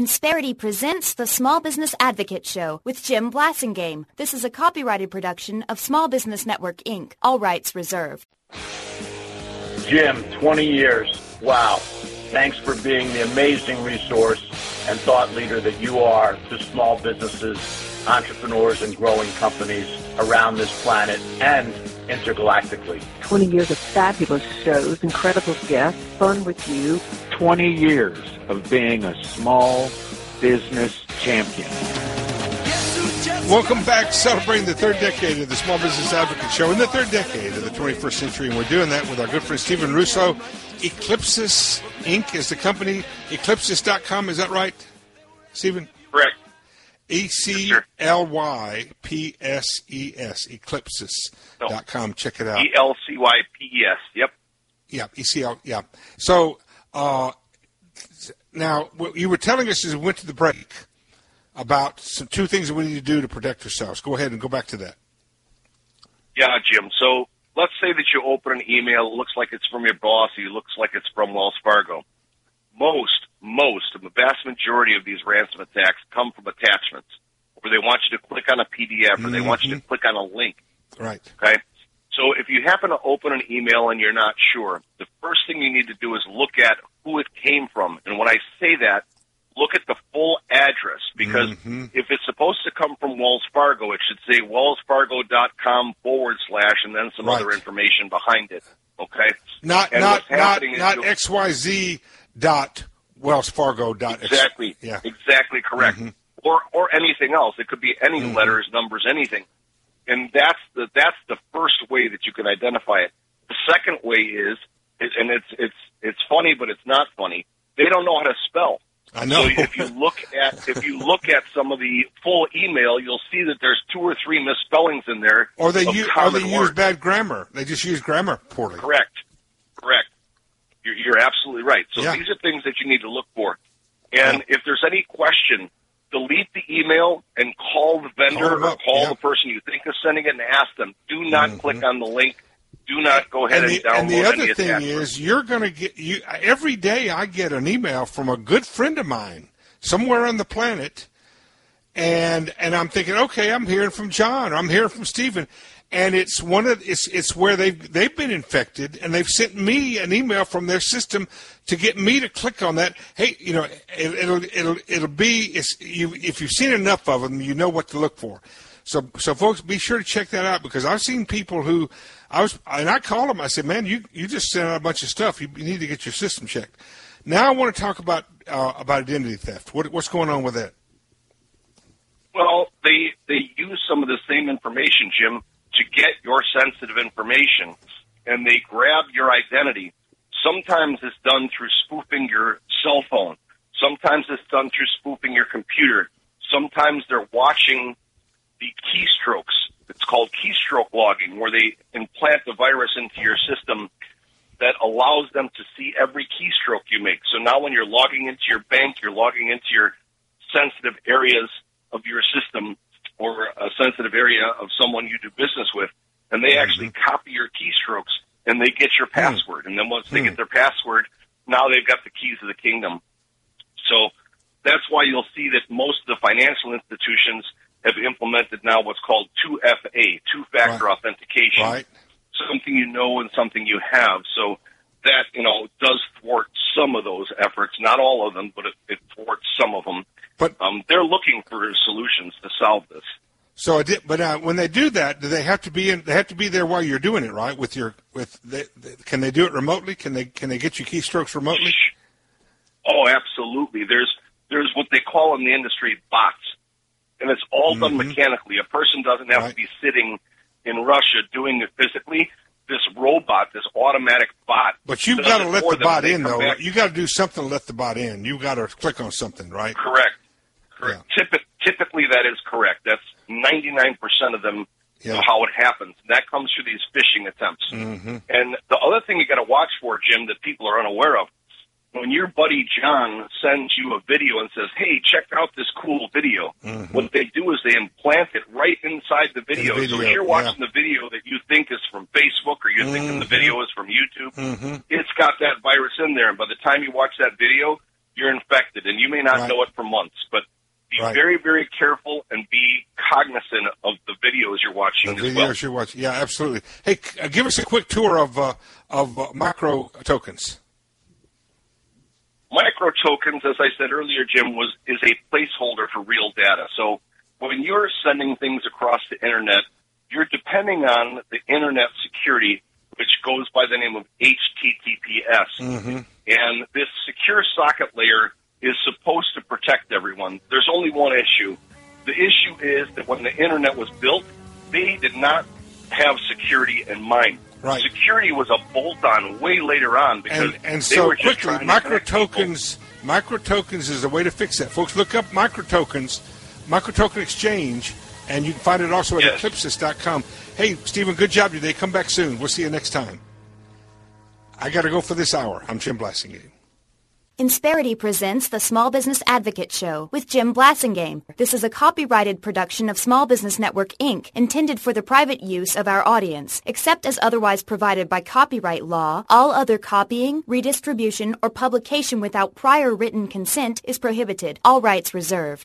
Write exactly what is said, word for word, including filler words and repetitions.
Insperity presents the Small Business Advocate Show with Jim Blasingame. This is a copyrighted production of Small Business Network, Incorporated. All rights reserved. Jim, twenty years. Wow. Thanks for being the amazing resource and thought leader that you are to small businesses, entrepreneurs, and growing companies around this planet and intergalactically. twenty years of fabulous shows, incredible guests, fun with you. twenty years of being a small business champion. Welcome back, celebrating the third decade of the Small Business Advocate Show in the third decade of the twenty-first century, and we're doing that with our good friend Stephen Russo. Eclipsis Incorporated is the company. Eclipsis dot com, is that right, Stephen? Correct. E C L Y P S E S, Eclipsis dot com. Check it out. E L C Y P E S, yep. Yeah, E C L, yeah. So, uh, now, what you were telling us as we went to the break about some two things that we need to do to protect ourselves. Go ahead and go back to that. Yeah, Jim. So let's say that you open an email, it looks like it's from your boss, it looks like it's from Wells Fargo. Most, most, the vast majority of these ransom attacks come from attachments, where they want you to click on a P D F or they mm-hmm. want you to click on a link. Right. Okay? So if you happen to open an email and you're not sure, the first thing you need to do is look at who it came from. And when I say that, look at the full address, because mm-hmm. if it's supposed to come from Wells Fargo, it should say wellsfargo.com forward slash and then some right. other information behind it. Okay? Not and not not not you'll... X Y Z dot wellsfargo dot exactly yeah. exactly correct. Mm-hmm. Or or anything else. It could be any mm-hmm. letters, numbers, anything. And that's the that's the first way that you can identify it. The second way is, is and it's it's it's funny, but it's not funny. They don't know how to spell. I know. So if you look at if you look at some of the full email, you'll see that there's two or three misspellings in there. Or they use or they use words. bad grammar. They just use grammar poorly. Correct. Correct. You're, you're absolutely right. So yeah. these are things that you need to look for. And yeah. if there's any question, delete the email and call the vendor call or call yeah. the person you think is sending it and ask them. Do not mm-hmm. click on the link. Do not go ahead and, and, the, download and the other any thing attachment. is, you're going to get you every day. I get an email from a good friend of mine somewhere on the planet, and and I'm thinking, okay, I'm hearing from John, or I'm hearing from Stephen, and it's one of it's it's where they've they've been infected, and they've sent me an email from their system to get me to click on that. Hey, you know, it, it'll it'll it'll be it's you if you've seen enough of them, you know what to look for. So so folks, be sure to check that out, because I've seen people who I was and I called them. I said, man, you you just sent out a bunch of stuff. You, you need to get your system checked. Now I want to talk about uh, about identity theft. What, what's going on with that? Well, they they use some of the same information, Jim, to get your sensitive information, and they grab your identity. Sometimes it's done through spoofing your cell phone. Sometimes it's done through spoofing your computer. Sometimes they're watching the keystrokes. It's called keystroke logging, where they implant the virus into your system that allows them to see every keystroke you make. So now when you're logging into your bank, you're logging into your sensitive areas of your system or a sensitive area of someone you do business with, and they actually mm-hmm. copy your keystrokes, and they get your password. Mm-hmm. And then once they mm-hmm. get their password, now they've got the keys of the kingdom. So that's why you'll see that most of the financial institutions have implemented now what's called two F A, two-factor right. authentication. Right. Something you know and something you have. So that, you know, does thwart some of those efforts. Not all of them, but it, it thwarts some of them. But um, they're looking for solutions to solve this. So, it did, but uh, when they do that, do they have to be in? They have to be there while you're doing it, right? With your, with, they, they, can they do it remotely? Can they, can they get you keystrokes remotely? Oh, absolutely. There's, there's what they call in the industry bots, and it's all done mm-hmm. mechanically. A person doesn't have right. to be sitting in Russia doing it physically. This robot, this automatic bot. But you've got to let the bot in, though. Back. You got to do something to let the bot in. You've got to click on something, right? Correct. Correct. Yeah. Typ- typically, that is correct. That's ninety-nine percent of them yeah. of how it happens. And that comes through these phishing attempts. Mm-hmm. And the other thing you got to watch for, Jim, that people are unaware of, when your buddy John sends you a video and says, hey, check out this cool video, mm-hmm. what they do is they implant it right inside the video. The video so if you're watching yeah. the video that you think is from Facebook or you're mm-hmm. thinking the video is from YouTube, mm-hmm. it's got that virus in there. And by the time you watch that video, you're infected, and you may not right. know it for months, but be right. very, very careful and be cognizant of the videos you're watching the as videos well. you're watching. Yeah, absolutely. Hey, uh, give us a quick tour of uh, of uh, micro tokens. Micro tokens, as I said earlier, Jim, was is a placeholder for real data. So when you're sending things across the internet, you're depending on the internet security, which goes by the name of H T T P S. Mm-hmm. And this secure socket layer is supposed to protect everyone. There's only one issue. The issue is that when the internet was built, they did not have security in mind. Right. Security was a bolt-on way later on because and, and they so were just quickly, trying to micro connect people. tokens, micro tokens is a way to fix that. Folks, look up micro tokens, micro token exchange, and you can find it also at Yes. eclipsis dot com. Hey, Stephen, good job today. Come back soon. We'll see you next time. I got to go for this hour. I'm Jim Blasingame. Insperity presents the Small Business Advocate Show with Jim Blasingame. This is a copyrighted production of Small Business Network, Incorporated, intended for the private use of our audience. Except as otherwise provided by copyright law, all other copying, redistribution, or publication without prior written consent is prohibited. All rights reserved.